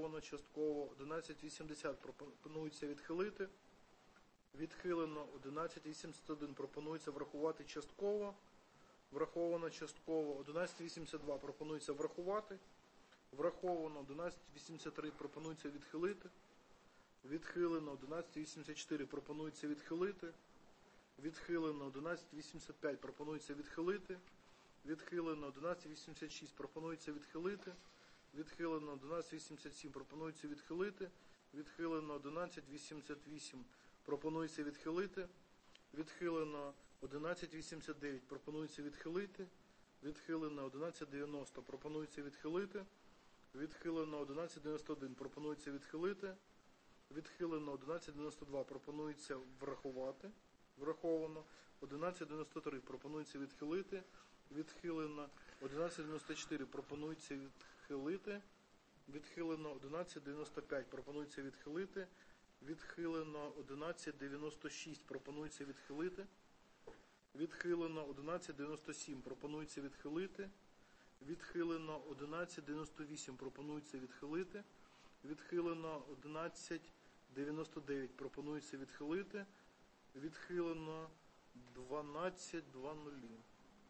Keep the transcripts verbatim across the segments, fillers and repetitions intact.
враховано частково. одинадцять вісімдесят пропонується відхилити. Відхилено. одинадцять вісімдесят один пропонується врахувати частково. Враховано частково. одинадцять вісімдесят два пропонується врахувати. Враховано. одинадцять вісімдесят три пропонується відхилити. Відхилено. одинадцять вісімдесят чотири пропонується відхилити. Відхилено. одинадцять вісімдесят п'ять пропонується відхилити. Відхилено. одинадцять вісімдесят шість пропонується відхилити. Відхилено. одинадцять вісімдесят сім пропонується відхилити. Відхилено. одинадцять вісімдесят вісім пропонується відхилити. Відхилено. одинадцять вісімдесят дев'ять пропонується відхилити. Відхилено. одинадцять дев'яносто пропонується відхилити. Відхилено. одинадцять дев'яносто один пропонується відхилити. Відхилено. одинадцять дев'яносто два пропонується врахувати. Враховано. одинадцять дев'яносто три пропонується відхилити. Відхилено. одинадцять дев'яносто чотири пропонується відхилити. Відхилено. одинадцять дев'яносто п'ять пропонується відхилити. Відхилено. одинадцять дев'яносто шість пропонується відхилити. Відхилено. одинадцять дев'яносто сім пропонується відхилити. Відхилено. одинадцять дев'яносто вісім пропонується відхилити. Відхилено. одинадцять дев'яносто дев'ять пропонується відхилити. Відхилено. дванадцять двадцять.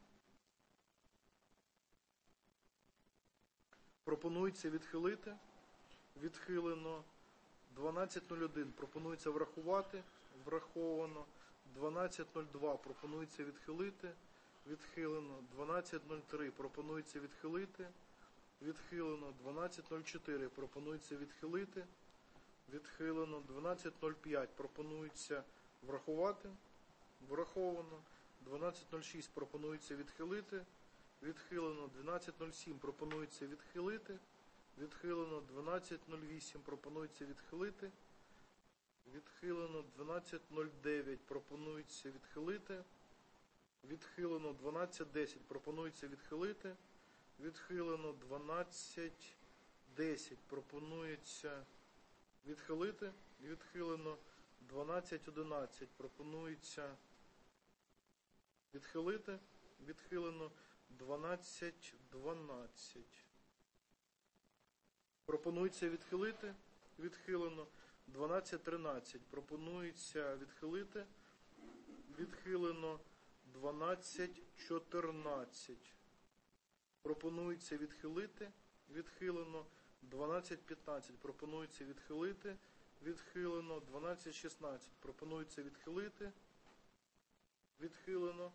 Пропонується відхилити. Відхилено. дванадцять нуль один пропонується врахувати. Враховано. дванадцять нуль два пропонується відхилити. Відхилено. дванадцять нуль три пропонується відхилити. Відхилено. дванадцять нуль чотири пропонується відхилити. Відхилено. дванадцять нуль п'ять пропонується врахувати. Враховано. дванадцять нуль шість пропонується відхилити. Відхилено. дванадцять нуль сім пропонується відхилити. Відхилено. дванадцять нуль вісім пропонується відхилити. Відхилено. дванадцять нуль дев'ять пропонується відхилити. Відхилено. дванадцять десять пропонується відхилити. Відхилено. дванадцять десять пропонується відхилити. Відхилено. дванадцять одинадцять пропонується відхилити. Відхилено. дванадцять дванадцять пропонується відхилити. Відхилено. дванадцять тринадцять пропонується відхилити. Відхилено. дванадцять чотирнадцять пропонується відхилити. Відхилено. дванадцять п'ятнадцять пропонується відхилити. Відхилено. дванадцять шістнадцять пропонується відхилити. Відхилено.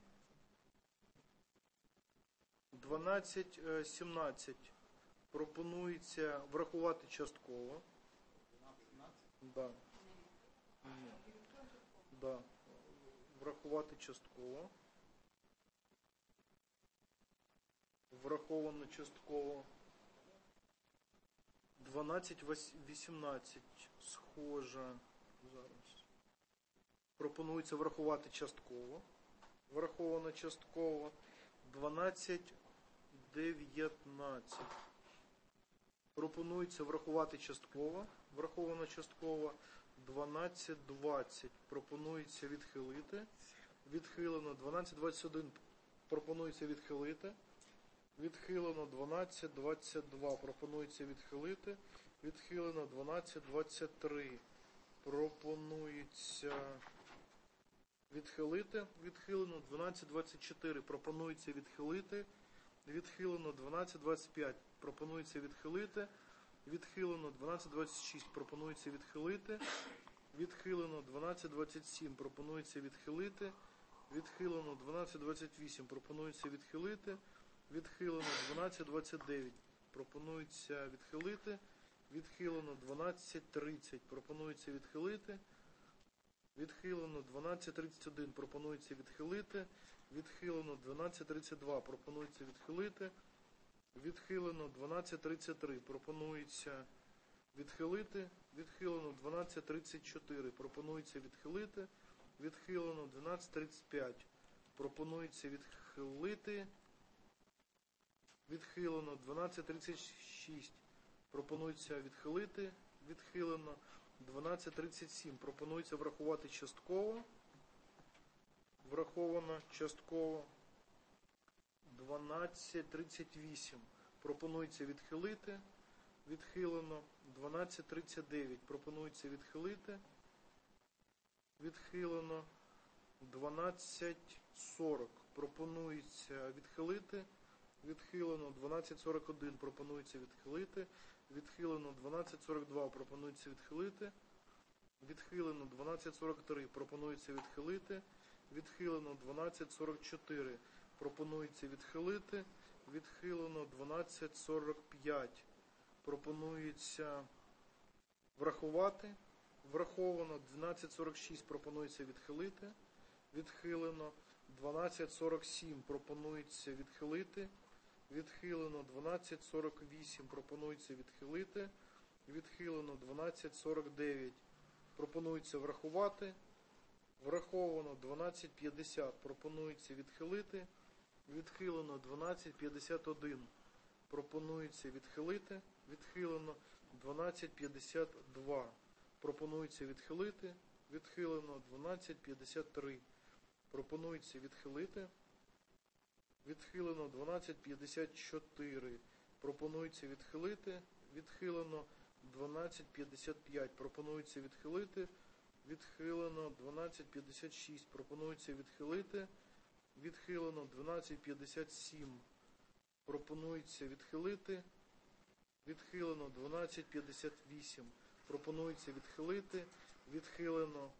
дванадцять сімнадцять пропонується врахувати частково. Да. Ні. Да. Врахувати частково. Враховано частково. дванадцять вісімнадцять схоже. Зараз. Пропонується врахувати частково. Враховано частково. дванадцять дев'ятнадцять. Пропонується врахувати частково. Враховано частково. дванадцять двадцять. Пропонується відхилити. Відхилено. дванадцять двадцять один. Пропонується відхилити. Відхилено. дванадцять двадцять два. Пропонується відхилити. Відхилено. дванадцять двадцять три. Пропонується відхилити. Відхилено. дванадцять двадцять чотири. Пропонується відхилити. Відхилено. дванадцять двадцять п'ять. Пропонується відхилити. Відхилено. дванадцять двадцять шість. Пропонується відхилити. Відхилено. дванадцять двадцять сім. Пропонується відхилити. Відхилено. дванадцять двадцять вісім. Пропонується відхилити. Відхилено. дванадцять двадцять дев'ять. Пропонується відхилити. Відхилено. дванадцять тридцять. Пропонується відхилити. Відхилено. дванадцять тридцять один. Пропонується відхилити. Відхилено. дванадцять тридцять два. Пропонується відхилити. Відхилено. дванадцять тридцять три. Пропонується відхилити. Відхилено. дванадцять тридцять чотири. Пропонується відхилити. Відхилено. дванадцять тридцять п'ять. Пропонується відхилити. Відхилено. дванадцять тридцять шість. Пропонується відхилити. Відхилено. дванадцять тридцять сім. Пропонується врахувати частково. Враховано частково. дванадцять тридцять вісім. Пропонується відхилити. відхилено. дванадцять тридцять дев'ять пропонується відхилити, відхилено. дванадцять сорок пропонується відхилити, відхилено. дванадцять сорок один пропонується відхилити, відхилено. дванадцять сорок два пропонується відхилити, відхилено. дванадцять сорок три пропонується відхилити, відхилено. дванадцять сорок чотири пропонується відхилити, відхилено. дванадцять сорок п'ять пропонується врахувати, враховано. дванадцять сорок шість пропонується відхилити, відхилено. дванадцять сорок сім пропонується відхилити, відхилено. дванадцять сорок вісім пропонується відхилити, відхилено. дванадцять сорок дев'ять пропонується врахувати, враховано. дванадцять п'ятдесят пропонується відхилити, відхилено. дванадцять п'ятдесят один пропонується відхилити, відхилено. дванадцять п'ятдесят два пропонується відхилити, відхилено. дванадцять п'ятдесят три пропонується відхилити, відхилено. дванадцять п'ятдесят чотири пропонується відхилити, відхилено. дванадцять п'ятдесят п'ять пропонується відхилити, відхилено. дванадцять п'ятдесят шість пропонується відхилити, відхилено. дванадцять п'ятдесят сім пропонується відхилити, відхилено. дванадцять п'ятдесят вісім пропонується відхилити, відхилено.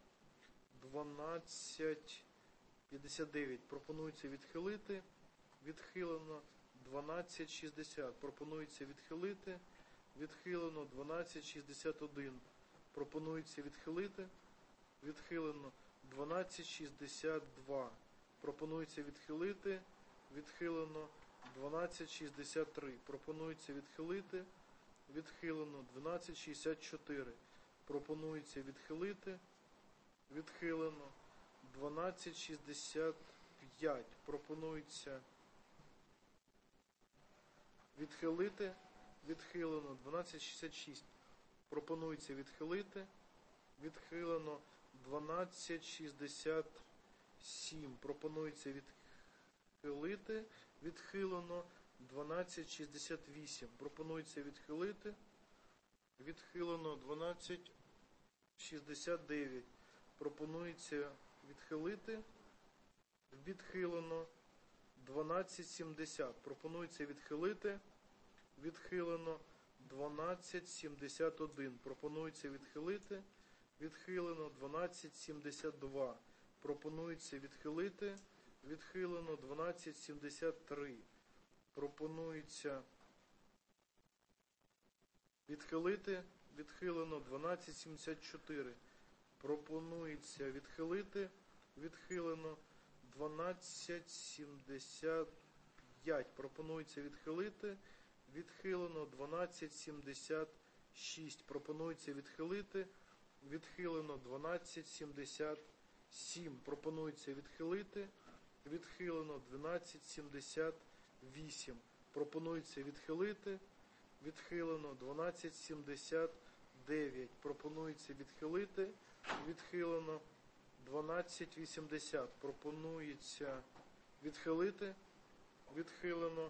дванадцять п'ятдесят дев'ять пропонується відхилити, відхилено. дванадцять шістдесят пропонується відхилити, відхилено. дванадцять шістдесят один пропонується відхилити, відхилено. дванадцять шістдесят два пропонується відхилити, відхилено. дванадцять шістдесят три пропонується відхилити, відхилено. дванадцять шістдесят чотири пропонується відхилити, відхилено. дванадцять шістдесят п'ять пропонується відхилити, відхилено. дванадцять шістдесят шість пропонується відхилити, відхилено. дванадцять шістдесят сім пропонується відхилити, відхилено. дванадцять шістдесят вісім пропонується відхилити, відхилено. дванадцять шістдесят дев'ять пропонується відхилити, відхилено. дванадцять сімдесят пропонується відхилити, відхилено. дванадцять сімдесят один пропонується відхилити, відхилено. дванадцять сімдесят два пропонується відхилити, відхилено. дванадцять сімдесят три пропонується відхилити, відхилено. дванадцять сімдесят чотири пропонується відхилити, відхилено. дванадцять сімдесят п'ять пропонується відхилити, відхилено. дванадцять сімдесят шість пропонується відхилити, відхилено. дванадцять сімдесят сім пропонується відхилити, відхилено. дванадцять сімдесят вісім пропонується відхилити, відхилено. дванадцять сімдесят дев'ять пропонується відхилити, відхилено. дванадцять вісімдесят пропонується відхилити, відхилено.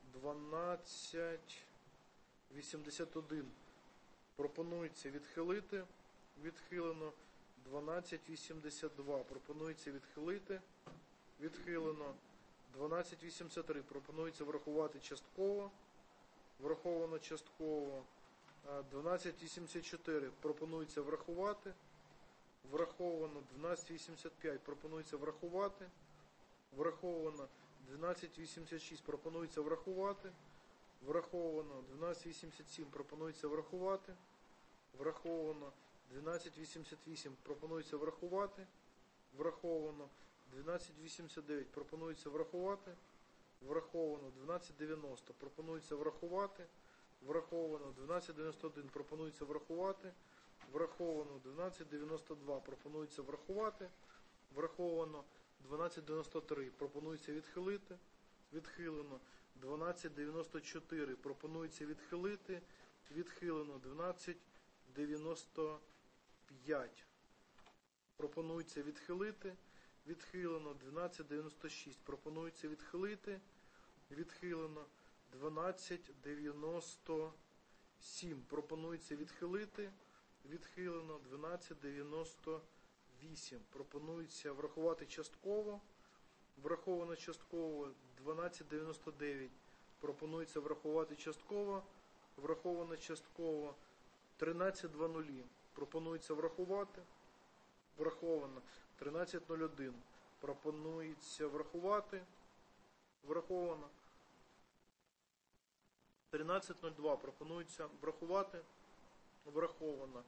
дванадцять вісімдесят один пропонується відхилити, відхилено. дванадцять вісімдесят два пропонується відхилити, відхилено. дванадцять вісімдесят три пропонується врахувати частково, враховано частково. дванадцять вісімдесят чотири пропонується врахувати, враховано. дванадцять вісімдесят п'ять пропонується врахувати, враховано. дванадцять вісімдесят шість пропонується врахувати, враховано. дванадцять вісімдесят сім пропонується врахувати, враховано. дванадцять вісімдесят вісім пропонується врахувати, враховано. дванадцять вісімдесят дев'ять пропонується врахувати, враховано. дванадцять дев'яносто пропонується врахувати, враховано. дванадцять дев'яносто один пропонується врахувати, враховано. дванадцять дев'яносто два пропонується врахувати, враховано. дванадцять дев'яносто три пропонується відхилити, відхилено. дванадцять дев'яносто чотири пропонується відхилити, відхилено. дванадцять дев'яносто п'ять пропонується відхилити, відхилено. дванадцять дев'яносто шість пропонується відхилити, відхилено. дванадцять дев'яносто сім пропонується відхилити, відхилено. дванадцять дев'яносто вісім пропонується врахувати частково, враховано частково. дванадцять дев'яносто дев'ять пропонується врахувати частково, враховано частково. тринадцять двадцять пропонується врахувати, враховано. тринадцять нуль один пропонується врахувати, враховано. тринадцять нуль два пропонується врахувати, враховано.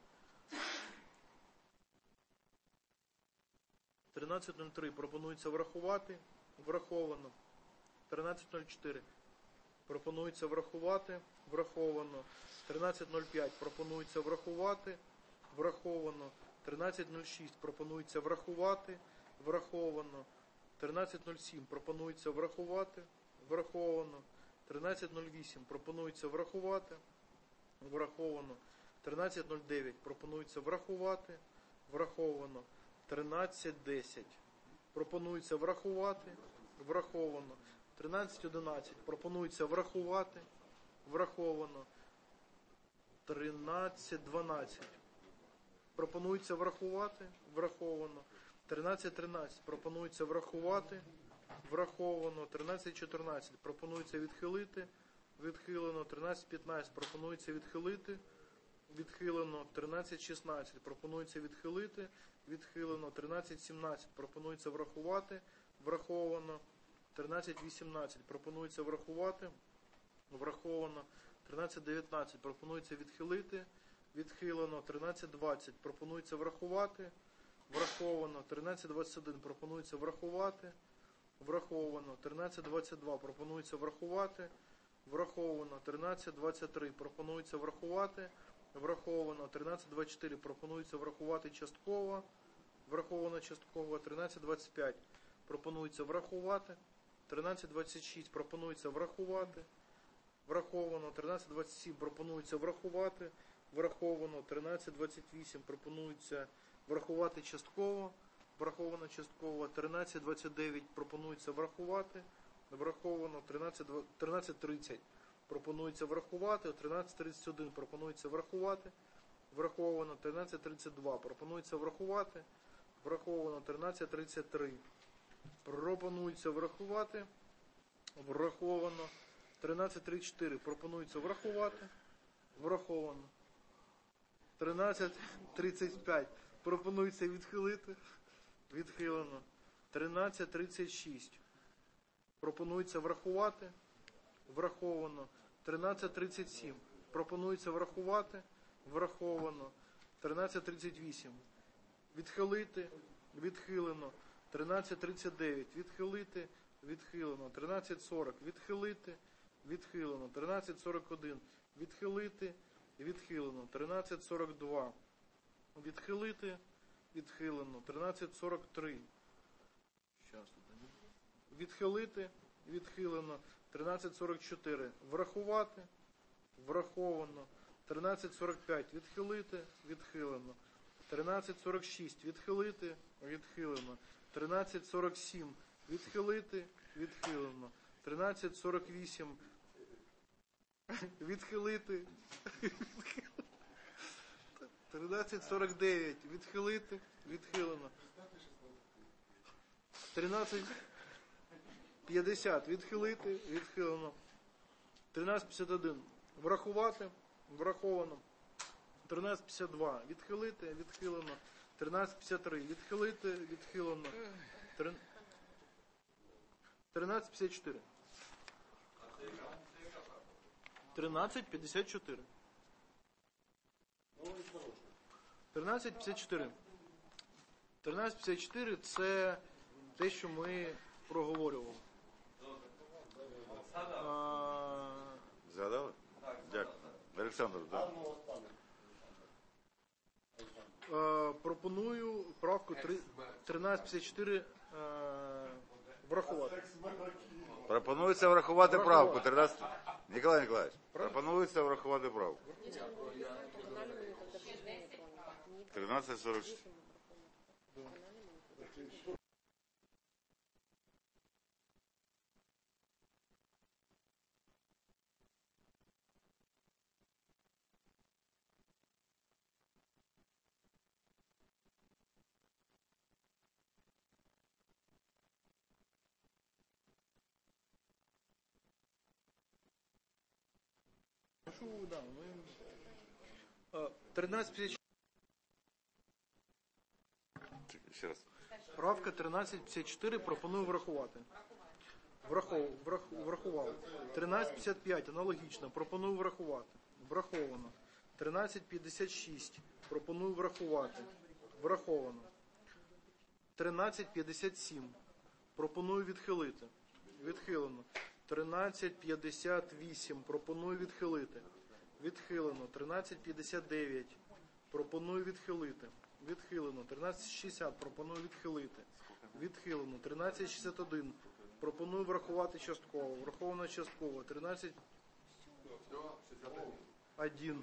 тринадцять нуль три пропонується врахувати, враховано. тринадцять нуль чотири пропонується врахувати, враховано. тринадцять нуль п'ять пропонується врахувати, враховано. тринадцять нуль шість пропонується врахувати, враховано. тринадцять нуль сім пропонується врахувати, враховано. тринадцять нуль вісім пропонується врахувати, враховано. тринадцять нуль дев'ять пропонується врахувати, враховано. тринадцять десять пропонується врахувати, враховано. тринадцять одинадцять пропонується врахувати, враховано. тринадцять дванадцять пропонується врахувати, враховано. тринадцять тринадцять пропонується врахувати, враховано. тринадцять чотирнадцять пропонується відхилити, відхилено. тринадцять п'ятнадцять пропонується відхилити, відхилено. тринадцять шістнадцять пропонується відхилити, відхилено. тринадцять сімнадцять пропонується врахувати, враховано. тринадцять вісімнадцять пропонується врахувати, враховано. тринадцять дев'ятнадцять пропонується відхилити, відхилено. тринадцять двадцять пропонується врахувати, враховано. тринадцять двадцять один пропонується врахувати, враховано. тринадцять двадцять два пропонується врахувати, враховано. тринадцять двадцять три пропонується врахувати, враховано. тринадцять двадцять чотири пропонується врахувати частково, враховано частково. тринадцять двадцять п'ять пропонується врахувати, тринадцять двадцять шість пропонується врахувати, враховано. тринадцять двадцять сім пропонується врахувати, враховано. тринадцять двадцять вісім пропонується врахувати частково, враховано частково. тринадцять двадцять дев'ять пропонується врахувати, враховано. тринадцять тридцять пропонується врахувати, тринадцять тридцять один пропонується врахувати, враховано. тринадцять тридцять два пропонується врахувати, враховано. тринадцять тридцять три пропонується врахувати, враховано. тринадцять тридцять чотири пропонується врахувати, враховано. тринадцять тридцять п'ять пропонується відхилити, відхилено. тринадцять тридцять шість пропонується врахувати, враховано. тринадцять тридцять сім пропонується врахувати, враховано. тринадцять тридцять вісім відхилити, відхилено. тринадцять тридцять дев'ять відхилити, відхилено. тринадцять сорок відхилити, відхилено. тринадцять сорок один відхилити, відхилено. тринадцять сорок два відхилити, відхилено. тринадцять сорок три відхилити, відхилено. тринадцять сорок чотири врахувати, враховано. тринадцять сорок п'ять відхилити, відхилено. тринадцять сорок шість відхилити, відхилено. тринадцять сорок сім відхилити, відхилено. тринадцять сорок вісім відхилити, тринадцять сорок дев'ять відхилити, відхилено. тринадцять п'ятдесят відхилити, відхилено. тринадцять п'ятдесят один врахувати, враховано. тринадцять п'ятдесят два відхилити, відхилено. тринадцять п'ятдесят три відхилити, відхилено. тринадцять п'ятдесят чотири. тринадцять п'ятдесят чотири. тринадцять п'ятдесят чотири. тринадцять п'ятдесят чотири це те, що ми проговорювали. А... Згадали? Дякую. Олександр, так. А, пропоную правку тринадцять п'ятдесят чотири а, врахувати. Пропонується врахувати правку. тринадцять... Ніколай Ніколаєвич, пропонується врахувати правку. тринадцять сорок чотири. що, да, ми... Е, тринадцять п'ятдесят Ще раз. Правка тринадцять п'ятдесят чотири пропоную врахувати. Врахов, врах, врахував. тринадцять п'ятдесят п'ять аналогічно. Пропоную врахувати. Враховано. тринадцять п'ятдесят шість пропоную врахувати. Враховано. тринадцять п'ятдесят сім пропоную відхилити. Відхилено. тринадцять п'ятдесят вісім пропоную відхилити. Відхилено. тринадцять п'ятдесят дев'ять пропоную відхилити. Відхилено. тринадцять шістдесят пропоную відхилити. Відхилено. тринадцять шістдесят один пропоную врахувати частково. Враховано частково. тринадцять один.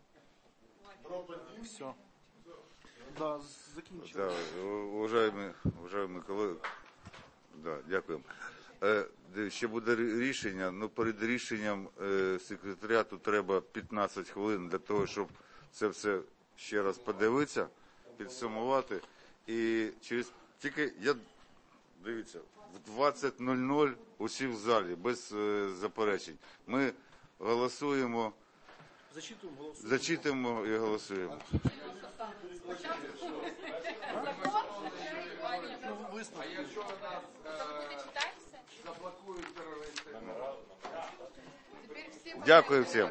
Все. Да, закінчили. Да, уважаємо, уважаємо колеги. Да, дякуємо. Е, ще буде рішення, ну перед рішенням е, секретаріату треба п'ятнадцять хвилин для того, щоб це все ще раз подивитися, підсумувати. І через тільки я дивіться, в двадцять нуль нуль усі в залі, без е, заперечень. Ми голосуємо, Зачитуємо, голосуємо. зачитуємо і голосуємо. Ну, висновки. Якщо нас заблокують терористи, Дякую всім.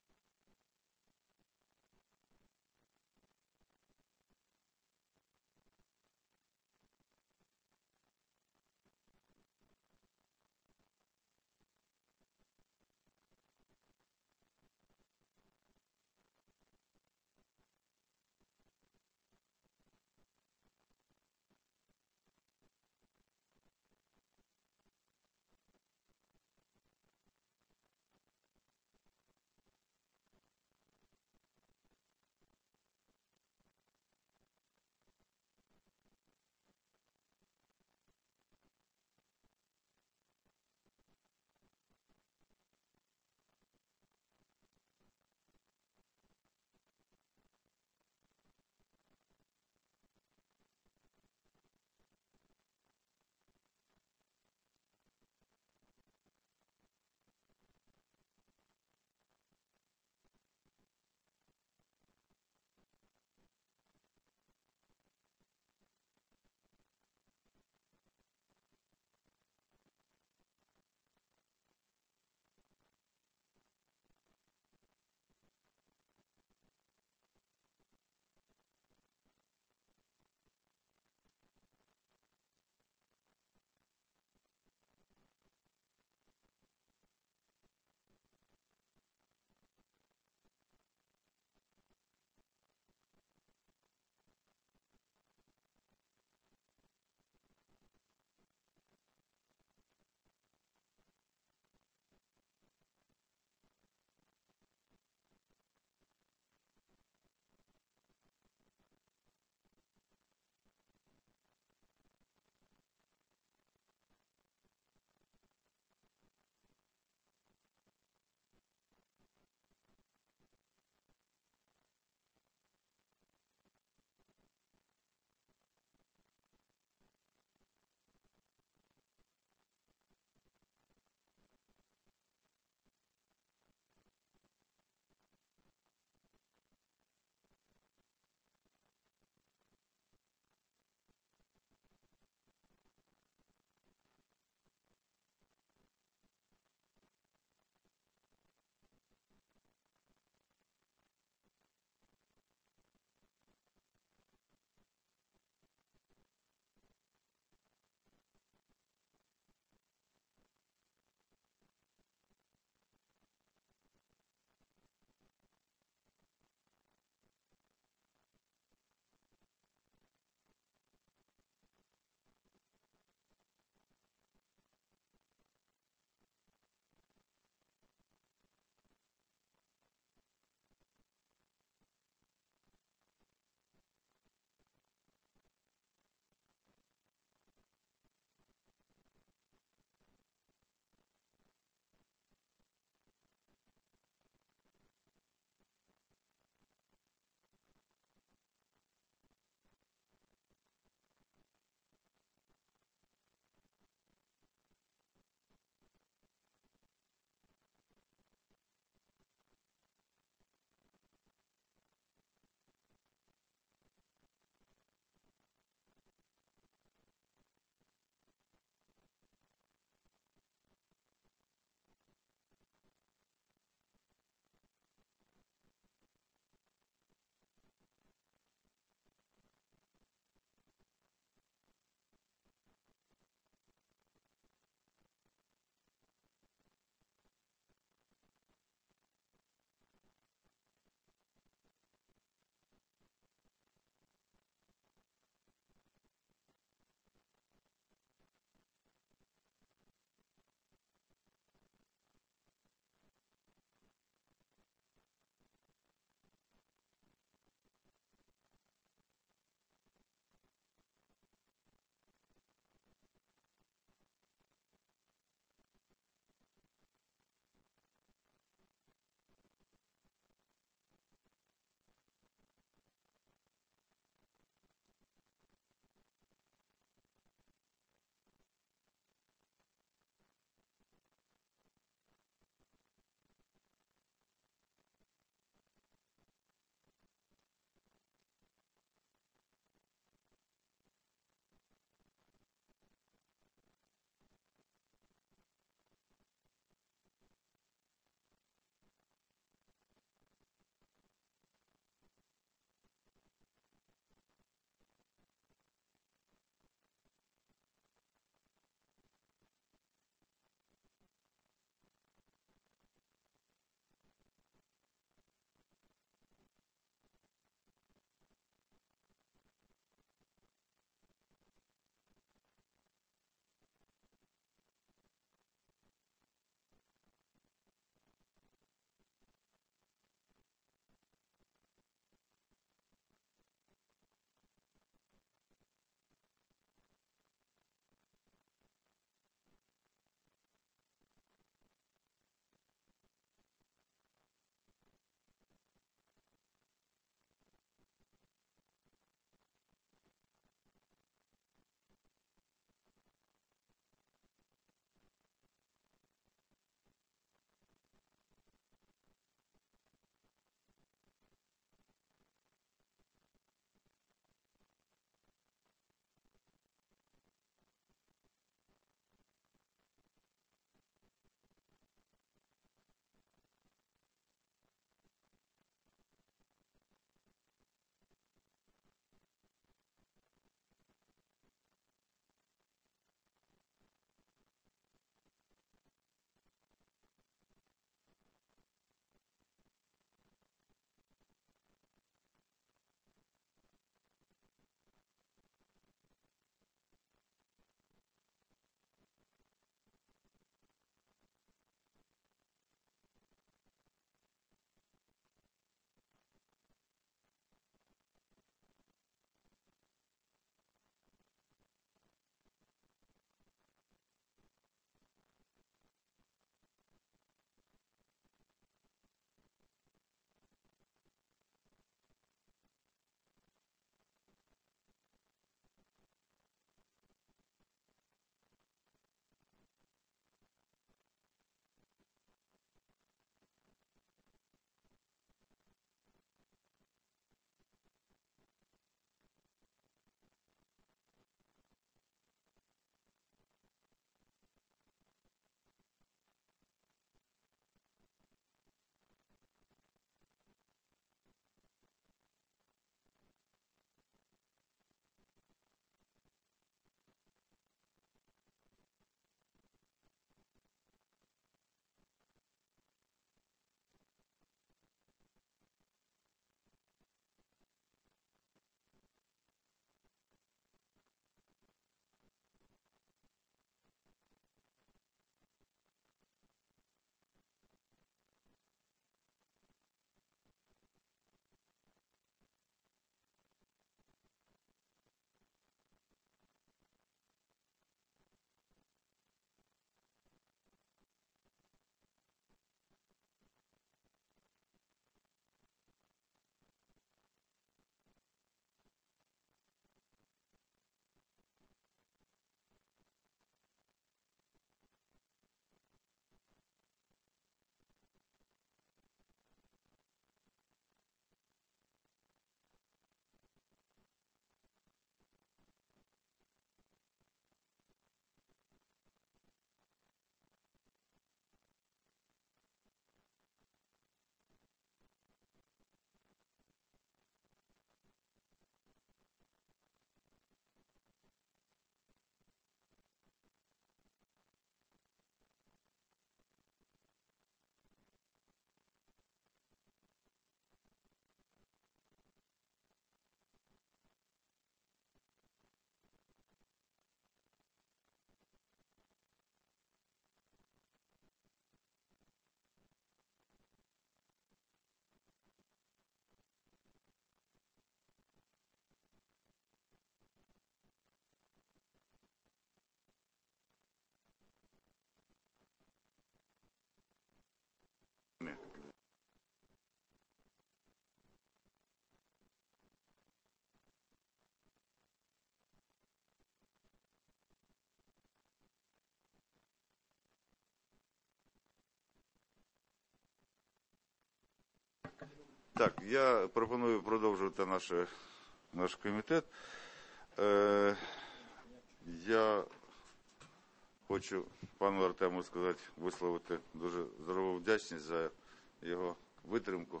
Так, я пропоную продовжувати наш, наш комітет. Е, я хочу пану Артему сказати, висловити дуже здорову вдячність за його витримку.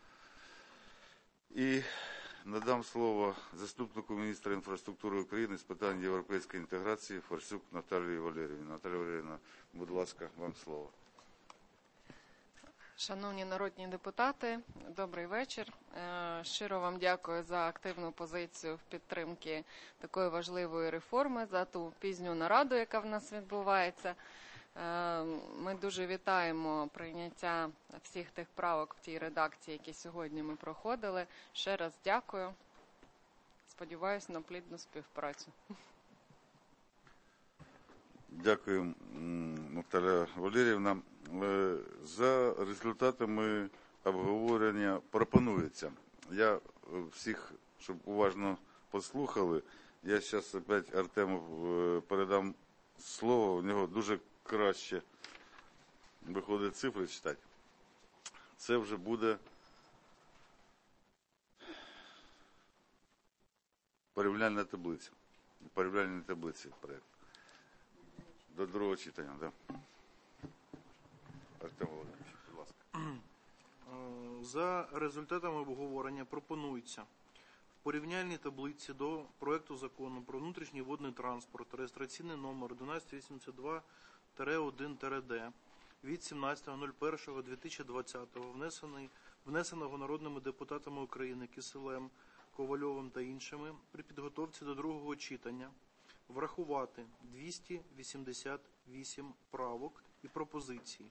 І надам слово заступнику міністра інфраструктури України з питань європейської інтеграції Форсюк Наталії Валеріївні. Наталія Валеріївна, будь ласка, вам слово. Шановні народні депутати, добрий вечір. Щиро вам дякую за активну позицію в підтримці такої важливої реформи, за ту пізню нараду, яка в нас відбувається. Ми дуже вітаємо прийняття всіх тих правок в тій редакції, які сьогодні ми проходили. Ще раз дякую. Сподіваюсь на плідну співпрацю. Дякую, Наталія Валеріївна. За результатами обговорення пропонується. Я всіх, щоб уважно послухали, я зараз опять Артему передам слово, у нього дуже краще виходить цифри читати. Це вже буде порівняльна таблиця. Порівняльні таблиці проєкт. До другого читання, так. Да. Артем Володимирович, будь ласка. За результатами обговорення пропонується в порівняльній таблиці до проекту закону про внутрішній водний транспорт реєстраційний номер одинадцять вісімдесят два один Д від сімнадцятого першого дві тисячі двадцятого внесений, внесеного народними депутатами України Кисилем, Ковальовим та іншими при підготовці до другого читання врахувати двісті вісімдесят вісім правок і пропозицій.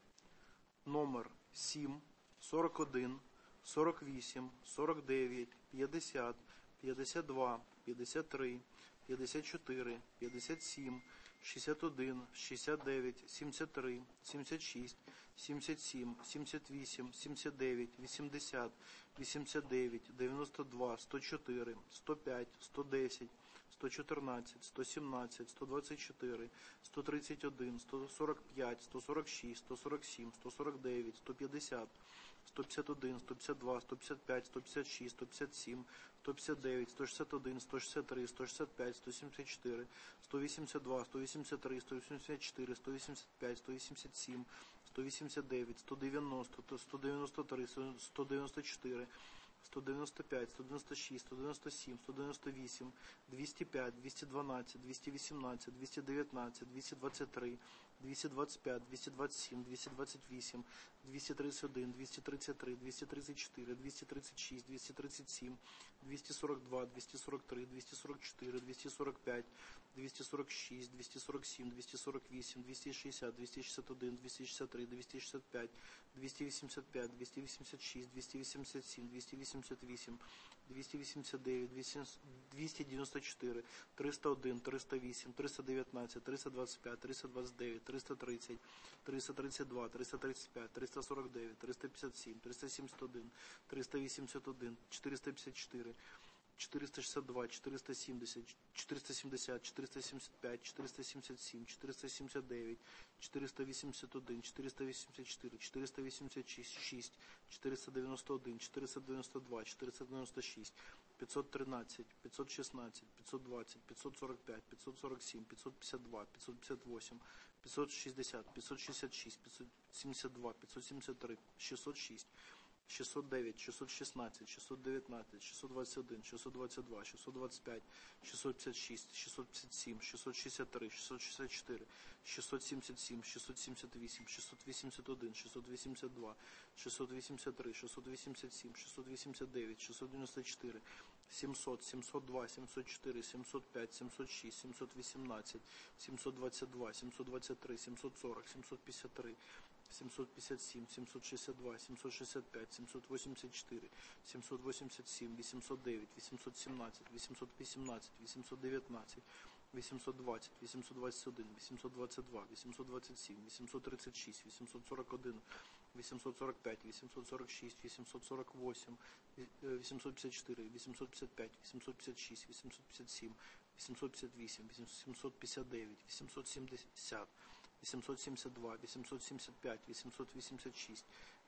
Номер сім, сорок один, сорок вісім, сорок дев'ять, п'ятдесят, п'ятдесят два, п'ятдесят три, п'ятдесят чотири, п'ятдесят сім, шістдесят один, шістдесят дев'ять, сімдесят три, сімдесят шість, сімдесят сім, сімдесят вісім, сімдесят дев'ять, вісімдесят, вісімдесят дев'ять, дев'яносто два, сто чотири, сто п'ять, сто десять, сто чотирнадцять, сто сімнадцять, сто двадцять чотири, сто тридцять один, сто сорок п'ять, сто сорок шість, сто сорок сім, сто сорок дев'ять, сто п'ятдесят, сто п'ятдесят один, сто п'ятдесят два, сто п'ятдесят п'ять, сто п'ятдесят шість, сто п'ятдесят сім, сто п'ятдесят дев'ять, сто шістдесят один, сто шістдесят три, сто шістдесят п'ять, сто сімдесят чотири, сто вісімдесят два, сто вісімдесят три, сто вісімдесят чотири, сто вісімдесят п'ять, сто вісімдесят сім, сто вісімдесят дев'ять, сто дев'яносто, сто дев'яносто три, сто дев'яносто чотири, сто дев'яносто п'ять, сто дев'яносто шість, сто дев'яносто сім, сто дев'яносто вісім, двісті п'ять, двісті дванадцять, двісті вісімнадцять, двісті дев'ятнадцять, двісті двадцять три, двісті двадцять п'ять, двісті двадцять сім, двісті двадцять вісім, двісті тридцять один, двісті тридцять три, двісті тридцять чотири, двісті тридцять шість, двісті тридцять сім, двісті сорок два, двісті сорок три, двісті сорок чотири, двісті сорок п'ять, двісті сорок шість, двісті сорок сім, двісті сорок вісім, двісті шістдесят, двісті шістдесят один, двісті шістдесят три, двісті шістдесят п'ять, двісті вісімдесят п'ять, двісті вісімдесят шість, двісті вісімдесят сім, двісті вісімдесят вісім, двісті вісімдесят дев'ять, двісті дев'яносто чотири, триста один, триста вісім, триста дев'ятнадцять, триста двадцять п'ять, триста двадцять дев'ять, триста тридцять, триста тридцять два, триста тридцять п'ять, триста сорок дев'ять, триста п'ятдесят сім, триста сімдесят один, триста вісімдесят один, чотириста п'ятдесят чотири, чотириста шістдесят два, чотириста сімдесят, чотириста сімдесят, чотириста сімдесят п'ять, чотириста сімдесят сім, чотириста сімдесят дев'ять, чотириста вісімдесят один, чотириста вісімдесят чотири, чотириста вісімдесят шість, чотириста дев'яносто один, чотириста дев'яносто два, чотириста дев'яносто шість, п'ятсот тринадцять, п'ятсот шістнадцять, п'ятсот двадцять, п'ятсот сорок п'ять, п'ятсот сорок сім, п'ятсот п'ятдесят два, п'ятсот п'ятдесят вісім, п'ятсот шістдесят, п'ятсот шістдесят шість, п'ятсот сімдесят два, п'ятсот сімдесят три, шістсот шість, шістсот дев'ять, шістсот шістнадцять, шістсот дев'ятнадцять, шістсот двадцять один, шістсот двадцять два, шістсот двадцять п'ять, шістсот п'ятдесят шість, шістсот п'ятдесят сім, шістсот шістдесят три, шістсот шістдесят чотири, шістсот сімдесят сім, шістсот сімдесят вісім, шістсот вісімдесят один, шістсот вісімдесят два, шістсот вісімдесят три, шістсот вісімдесят сім, шістсот вісімдесят дев'ять, шістсот дев'яносто чотири, сімсот, сімсот два, сімсот чотири, сімсот п'ять, сімсот шість, сімсот вісімнадцять, сімсот двадцять два, сімсот двадцять три, сімсот сорок, сімсот п'ятдесят три, сімсот п'ятдесят сім, сімсот шістдесят два, сімсот шістдесят п'ять, сімсот вісімдесят чотири, сімсот вісімдесят сім, вісімсот дев'ять, вісімсот сімнадцять, вісімсот вісімнадцять, вісімсот дев'ятнадцять, вісімсот двадцять, вісімсот двадцять один, вісімсот двадцять два, вісімсот двадцять сім, вісімсот тридцять шість, вісімсот сорок один, вісімсот сорок п'ять, вісімсот сорок шість, вісімсот сорок вісім, вісімсот п'ятдесят чотири, вісімсот п'ятдесят п'ять, вісімсот п'ятдесят шість, вісімсот п'ятдесят сім, вісімсот п'ятдесят вісім, вісімсот п'ятдесят дев'ять, вісімсот сімдесят, вісімсот сімдесят два, вісімсот сімдесят п'ять, вісімсот вісімдесят шість,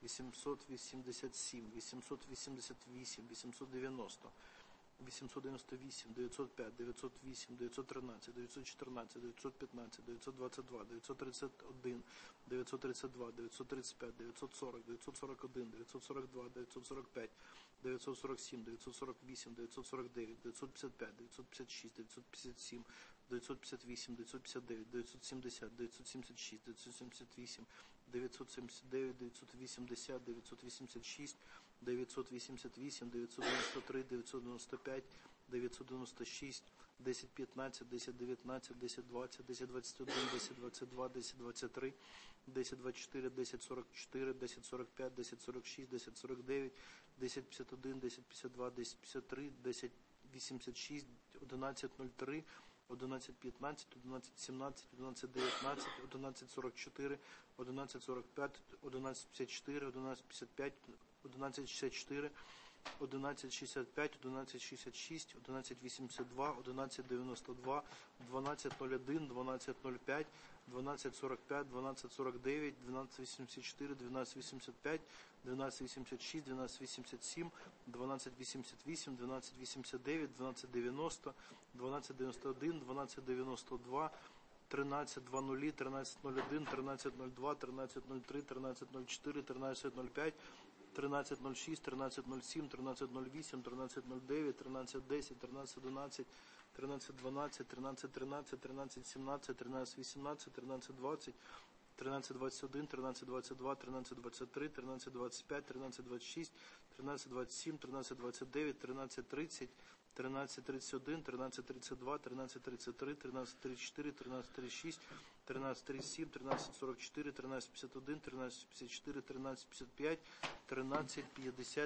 вісімсот вісімдесят сім, вісімсот вісімдесят вісім, вісімсот дев'яносто, вісімсот дев'яносто вісім, дев'ятсот п'ять, дев'ятсот вісім, дев'ятсот тринадцять, дев'ятсот чотирнадцять, дев'ятсот п'ятнадцять, дев'ятсот двадцять два, дев'ятсот тридцять один, дев'ятсот тридцять два, дев'ятсот тридцять п'ять, дев'ятсот сорок, дев'ятсот сорок один, дев'ятсот сорок два, дев'ятсот сорок п'ять, дев'ятсот сорок сім, дев'ятсот сорок вісім, дев'ятсот сорок дев'ять, дев'ятсот п'ятдесят п'ять, дев'ятсот п'ятдесят шість, дев'ятсот п'ятдесят сім, дев'ятсот п'ятдесят вісім, дев'ятсот п'ятдесят дев'ять, дев'ятсот сімдесят, дев'ятсот сімдесят шість, дев'ятсот сімдесят вісім, дев'ятсот сімдесят дев'ять, дев'ятсот вісімдесят, дев'ятсот вісімдесят шість, дев'ятсот вісімдесят вісім, дев'ятсот дев'яносто три, дев'ятсот дев'яносто п'ять, дев'ятсот дев'яносто шість, десять п'ятнадцять, десять дев'ятнадцять, десять двадцять, десять двадцять один, десять двадцять два, десять двадцять три, десять двадцять чотири, десять сорок чотири, десять сорок п'ять, десять сорок шість, десять сорок дев'ять, десять п'ятдесят один, десять п'ятдесят два, десять п'ятдесят три, десять вісімдесят шість, одинадцять нуль три, одинадцять п'ятнадцять, одинадцять сімнадцять, одинадцять дев'ятнадцять, одинадцять сорок чотири, одинадцять сорок п'ять, одинадцять п'ятдесят чотири, одинадцять п'ятдесят п'ять, одинадцять шістдесят чотири, одинадцять шістдесят п'ять, одинадцять шістдесят шість, одинадцять вісімдесят два, одинадцять дев'яносто два, дванадцять нуль один, дванадцять нуль п'ять, дванадцять сорок п'ять, дванадцять сорок дев'ять, дванадцять вісімдесят чотири, дванадцять вісімдесят п'ять, дванадцять вісімдесят шість, дванадцять вісімдесят сім, дванадцять вісімдесят вісім, дванадцять вісімдесят дев'ять, дванадцять дев'яносто, дванадцять дев'яносто один, дванадцять дев'яносто два, тринадцять два нулі, тринадцять нуль один, тринадцять нуль два, тринадцять нуль три, тринадцять нуль чотири, тринадцять нуль п'ять, тринадцять нуль шість, тринадцять нуль сім, тринадцять нуль вісім, тринадцять нуль дев'ять, тринадцять десять, тринадцять одинадцять, тринадцять дванадцять, тринадцять тринадцять, тринадцять сімнадцять, тринадцять вісімнадцять, тринадцять двадцять, тринадцять двадцять один, тринадцять двадцять два, тринадцять двадцять три, тринадцять двадцять п'ять, тринадцять двадцять шість, тринадцять двадцять сім, тринадцять двадцять дев'ять, тринадцять тридцять, тринадцять тридцять один, тринадцять тридцать два, тринадцять тридцать три, тринадцять тридцать чотири, тринадцять тридцать шість, тринадцать тридцать сім, тринадцать сорок чотири, тринадцять п'ятдесят один, тринадцять п'ятдесят чотири, тринадцять п'ятдесят п'ять, тринадцять п'ятдесят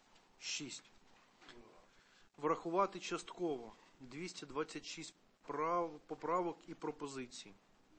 шість. Врахувати частково двісті двадцять шість прав, поправок і пропозицій.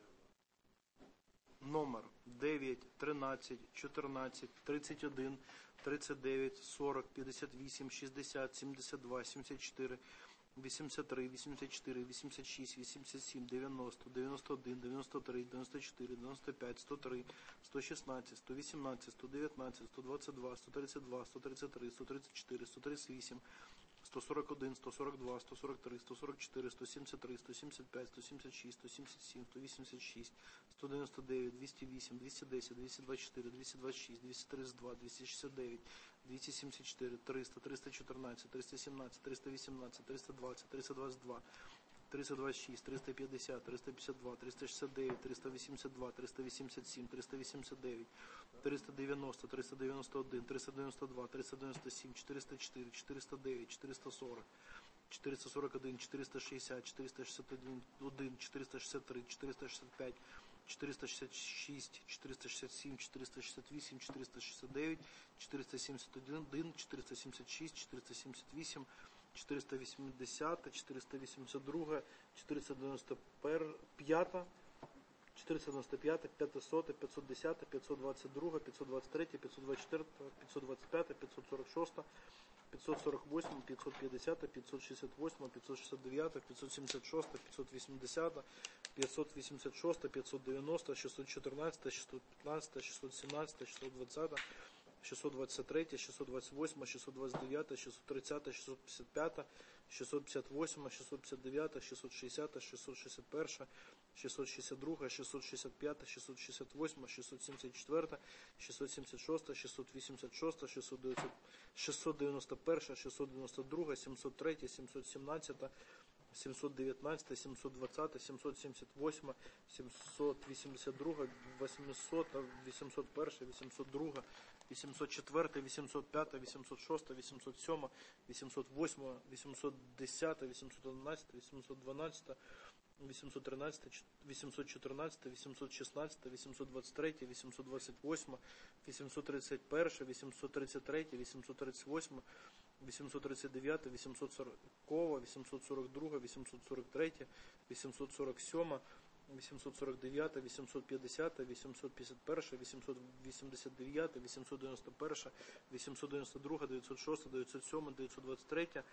Номер дев'ять, тринадцять, чотирнадцять, тридцять один, тридцять дев'ять, сорок, п'ятдесят вісім, шістдесят, сімдесят два, сімдесят чотири, вісімдесят три, вісімдесят чотири, вісімдесят шість, вісімдесят сім, дев'яносто, дев'яносто один, дев'яносто три, дев'яносто чотири, дев'яносто п'ять, сто три, сто шістнадцять, сто вісімнадцять, сто дев'ятнадцять, сто двадцять два, сто тридцять два, сто тридцять три, сто тридцять чотири, сто тридцять вісім, сто сорок один, сто сорок два, сто сорок три, сто сорок чотири, сто сімдесят три, сто сімдесят п'ять, сто сімдесят шість, сто сімдесят сім, сто вісімдесят шість, сто дев'яносто дев'ять, двісті вісім, двісті десять, двісті двадцять чотири, двісті двадцять шість, двісті тридцять два, двісті шістдесят дев'ять, двісті сімдесят чотири, триста, триста чотирнадцять, триста сімнадцять, триста вісімнадцять, триста двадцять, триста двадцять два, триста двадцять шість, триста п'ятдесят, триста п'ятдесят два, триста шістдесят дев'ять, триста вісімдесят два, триста вісімдесят сім, триста вісімдесят дев'ять, триста дев'яносто, триста дев'яносто один, триста дев'яносто два, триста дев'яносто сім, чотириста чотири, чотириста дев'ять, чотириста сорок, чотириста сорок один, чотириста шістдесят, чотириста шістдесят один, чотириста шістдесят три, чотириста шістдесят п'ять, чотириста шістдесят шість, чотириста шістдесят сім, чотириста шістдесят вісім, чотириста шістдесят дев'ять, чотириста сімдесят один, чотириста сімдесят шість, чотириста сімдесят вісім, чотириста вісімдесят, чотириста вісімдесят два, чотириста дев'яносто п'ять, чотириста дев'яносто п'ять, п'ятсот, п'ятсот десять, п'ятсот двадцять два, п'ятсот двадцять три, п'ятсот двадцять чотири, п'ятсот двадцять п'ять, п'ятсот сорок шість, п'ятсот сорок вісім, п'ятсот п'ятдесят, п'ятсот шістдесят вісім, п'ятсот шістдесят дев'ять, п'ятсот сімдесят шість, п'ятсот вісімдесят, п'ятсот вісімдесят шість, п'ятсот дев'яносто, шістсот чотирнадцять, шістсот п'ятнадцять, шістсот сімнадцять, шістсот двадцять, шістсот двадцять три, шістсот двадцять вісім, шістсот двадцять дев'ять, шістсот тридцять, шістсот п'ятдесят п'ять, шістсот п'ятдесят вісім, шістсот п'ятдесят дев'ять, шістсот шістдесят, шістсот шістдесят один, шістсот шістдесят два, шістсот шістдесят п'ять, шістсот шістдесят вісім, шістсот сімдесят чотири, шістсот сімдесят шість, шістсот вісімдесят шість, шістсот дев'яносто один, шістсот дев'яносто два, сімсот три, сімсот сімнадцять, сімсот дев'ятнадцять, сімсот двадцять, сімсот сімдесят вісім, сімсот вісімдесят два, вісімсот, вісімсот один, вісімсот два, вісімсот чотири, вісімсот п'ять, вісімсот шість, вісімсот сім, вісімсот вісім, вісімсот десять, вісімсот одинадцять, вісімсот дванадцять, вісімсот тринадцять, вісімсот чотирнадцять, вісімсот шістнадцять, вісімсот двадцять три, вісімсот двадцять вісім, вісімсот тридцять один, вісімсот тридцять три, вісімсот тридцять вісім, вісімсот тридцять дев'ять, вісімсот сорок, вісімсот сорок два, вісімсот сорок три, вісімсот сорок сім, вісімсот сорок дев'ять, вісімсот п'ятдесят, вісімсот п'ятдесят один, вісімсот вісімдесят дев'ять, вісімсот дев'яносто один, вісімсот дев'яносто два, дев'ятсот шість, дев'ятсот сім, дев'ятсот двадцять три,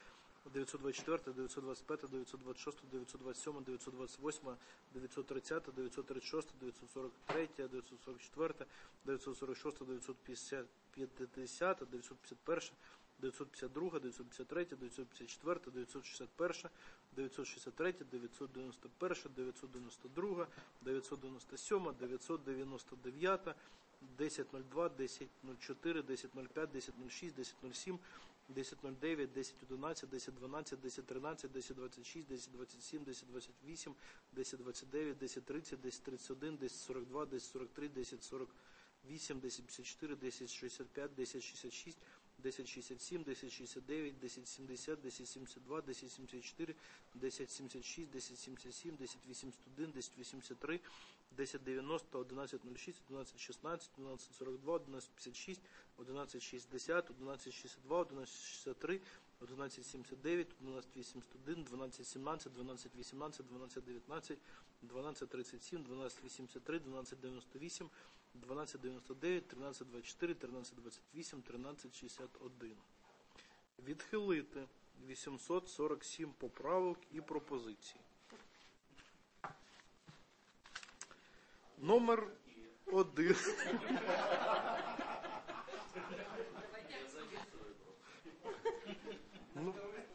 дев'ятсот двадцять четвертий, дев'ятсот двадцять п'ятий, дев'ятсот двадцять шостий, дев'ятсот двадцять сьомий, дев'ятсот двадцять восьмий, дев'ятсот тридцятий, дев'ятсот тридцять шостий, дев'ятсот сорок третій, дев'ятсот сорок четвертий, дев'ятсот сорок шостий, дев'ятсот п'ятдесятий, дев'ятсот п'ятдесят перший, дев'ятсот п'ятдесят другий, дев'ятсот п'ятдесят третій, дев'ятсот п'ятдесят четвертий, дев'ятсот шістдесят перший, дев'ятсот шістдесят третій, дев'ятсот дев'яносто перший, дев'ятсот дев'яносто другий, дев'ятсот дев'яносто сьомий, дев'ятсот дев'яносто дев'ятий, десять нуль два, десять нуль чотири, десять нуль п'ять, десять нуль шість, десять нуль сім, десять нуль дев'ять, десять одинадцять, десять дванадцять, десять тринадцять, десять двадцять шість, десять двадцять сім, десять двадцять вісім, десять двадцять дев'ять, десять тридцять, десять тридцять один, десять сорок два, десять сорок три, десять сорок вісім, десять п'ятдесят чотири, десять шістдесят п'ять, десять шістдесят шість, десять шістдесят сім, десять шістдесят дев'ять, десять сімдесят, десять сімдесят два, десять сімдесят чотири, десять сімдесят шість, десять сімдесят сім, десять вісімдесят один, десять вісімдесят три, десять дев'яносто, одинадцять нуль шість, одинадцять шістнадцять, одинадцять сорок два, одинадцять п'ятдесят шість, одинадцять шістдесят, одинадцять шістдесят два, одинадцять шістдесят три, одинадцять сімдесят дев'ять, одинадцять вісімдесят один, дванадцять сімнадцять, дванадцять вісімнадцять, дванадцять дев'ятнадцять, дванадцять тридцять сім, дванадцять вісімдесят три, дванадцять дев'яносто вісім, дванадцять дев'яносто дев'ять, тринадцять двадцять чотири, тринадцять двадцять вісім, тринадцять шістдесят один. Відхилити вісімсот сорок сім поправок і пропозицій. Номер один. Ну,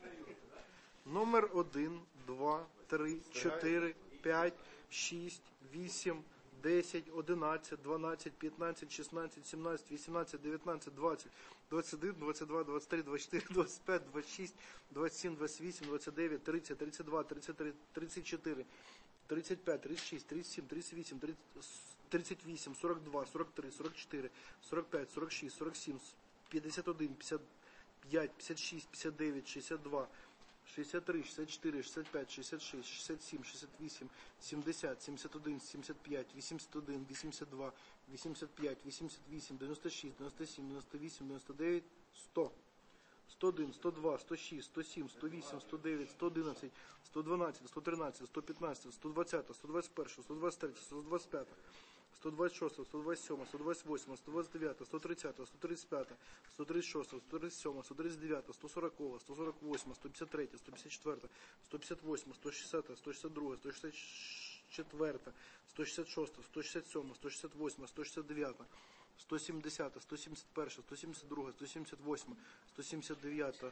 номер один, два, три, чотири, п'ять, шість, вісім, десять, одинадцять, дванадцять, п'ятнадцять, шістнадцять, сімнадцять, вісімнадцять, дев'ятнадцять, двадцять, двадцять один, двадцять два, двадцять три, двадцять чотири, двадцять п'ять, двадцять шість, двадцять сім, двадцять вісім, двадцять дев'ять, тридцять, тридцять два, тридцять три, тридцять чотири, тридцять п'ять, тридцять шість, тридцять сім, тридцять вісім, тридцять вісім, сорок два, сорок три, сорок чотири, сорок п'ять, сорок шість, сорок сім, п'ятдесят один, п'ятдесят п'ять, п'ятдесят шість, п'ятдесят дев'ять, шістдесят два, шістдесят три, шістдесят чотири, шістдесят п'ять, шістдесят шість, шістдесят сім, шістдесят вісім, сімдесят, сімдесят один, сімдесят п'ять, вісімдесят один, вісімдесят два, вісімдесят п'ять, вісімдесят вісім, дев'яносто шість, дев'яносто сім, дев'яносто вісім, дев'яносто дев'ять, сто. сто один, сто два, сто шість, сто сім, сто вісім, сто дев'ять, сто одинадцять, сто дванадцять, сто тринадцять, сто п'ятнадцять, сто двадцять, сто двадцять один, сто двадцять три, сто двадцять п'ять, сто двадцять шість, сто двадцять сім, сто двадцять вісім, сто двадцять дев'ять, сто тридцять, сто тридцять п'ять, сто тридцять шість, сто тридцять сім, сто тридцять дев'ять, сто сорок, сто сорок вісім, сто п'ятдесят три, сто п'ятдесят чотири, сто п'ятдесят вісім, сто шістдесят, сто шістдесят два, сто шістдесят чотири, сто шістдесят шість, сто шістдесят сім, сто шістдесят вісім, сто шістдесят дев'ять, сто сімдесят, сто сімдесят один, сто сімдесят два, сто сімдесят вісім, сто сімдесят дев'ять,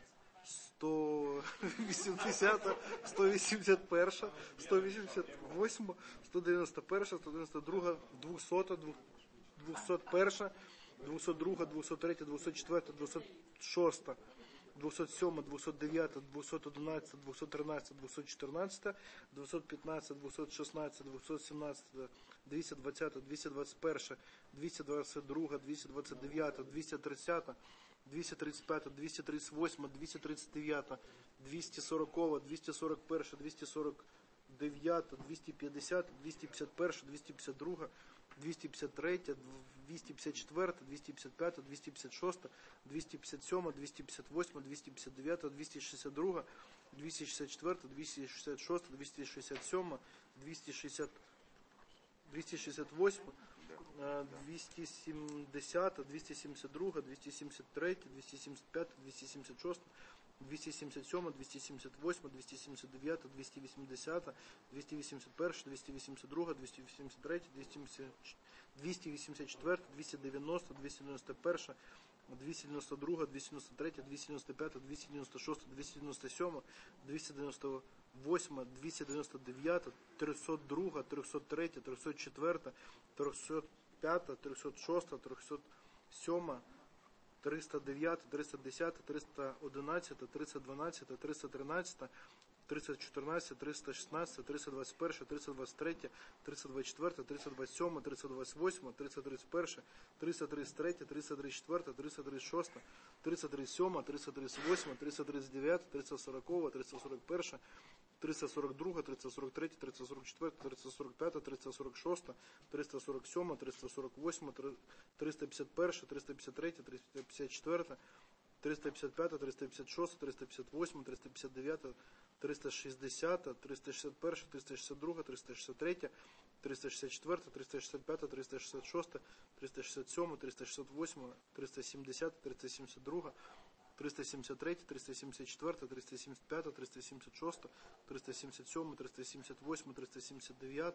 сто вісімдесят, сто вісімдесят один, сто вісімдесят вісім, сто дев'яносто один, сто дев'яносто два, двісті, двісті один, двісті два, двісті три, двісті чотири, двісті шість, двісті сім, двісті дев'ять, двісті одинадцять, двісті тринадцять, двісті чотирнадцять, двісті п'ятнадцять, двісті шістнадцять, двісті сімнадцять, двісті двадцять, двісті двадцять один, двісті двадцять два, двісті двадцять дев'ять, двісті тридцять, двісті тридцять п'ять, двісті тридцять вісім, двісті тридцять дев'ять, двісті сорок, двісті сорок один, двісті сорок дев'ять, двісті п'ятдесят, двісті п'ятдесят один, двісті п'ятдесят два, двісті п'ятдесят три, двісті п'ятдесят чотири, двісті п'ятдесят п'ять, двісті п'ятдесят шість, двісті п'ятдесят сім, двісті п'ятдесят вісім, двісті п'ятдесят дев'ять, двісті шістдесят два, двісті шістдесят чотири, двісті шістдесят шість, двісті шістдесят сім, двісті шістдесят, двісті шістдесят вісім, двісті сімдесят, двісті сімдесят два, двісті сімдесят три, двісті сімдесят п'ять, двісті сімдесят шість, двісті сімдесят сім, двісті сімдесят вісім, двісті сімдесят дев'ять, двісті вісімдесят, двісті вісімдесят один, двісті вісімдесят два, двісті вісімдесят три, двісті вісімдесят чотири, двісті дев'яносто, двісті дев'яносто один, двісті дев'яносто два, двісті дев'яносто три, двісті дев'яносто п'ять, двісті дев'яносто шість, двісті дев'яносто сім, двісті дев'яносто вісім, двісті дев'яносто дев'ять, триста два, триста три, триста чотири, триста п'ять, триста шість, триста сім, триста дев'ять, триста десять, триста одинадцять, триста дванадцять, триста тринадцять, триста чотирнадцять, триста шістнадцять, триста двадцять один, триста двадцять три, триста двадцять чотири, триста двадцять сім, триста двадцять вісім, триста тридцять один, триста тридцять три, триста тридцять чотири, триста тридцять шість, триста тридцять сім, триста тридцять вісім, триста тридцять дев'ять, триста сорок, триста сорок один, триста сорок два, триста сорок три, триста сорок чотири, триста сорок п'ять, триста сорок шість, триста сорок сім, триста сорок вісім, триста п'ятдесят один, триста п'ятдесят три, триста п'ятдесят чотири, триста п'ятдесят п'ять, триста п'ятдесят шість, триста п'ятдесят вісім, триста п'ятдесят дев'ять, триста шістдесят, триста шістдесят один, триста шістдесят два, триста шістдесят три, триста шістдесят чотири, триста шістдесят п'ять, триста шістдесят шість, триста шістдесят сім, триста шістдесят вісім, триста сімдесят, триста сімдесят два, триста сімдесят три, триста сімдесят чотири, триста сімдесят п'ять, триста сімдесят шість, триста сімдесят сім, триста сімдесят вісім, триста сімдесят дев'ять,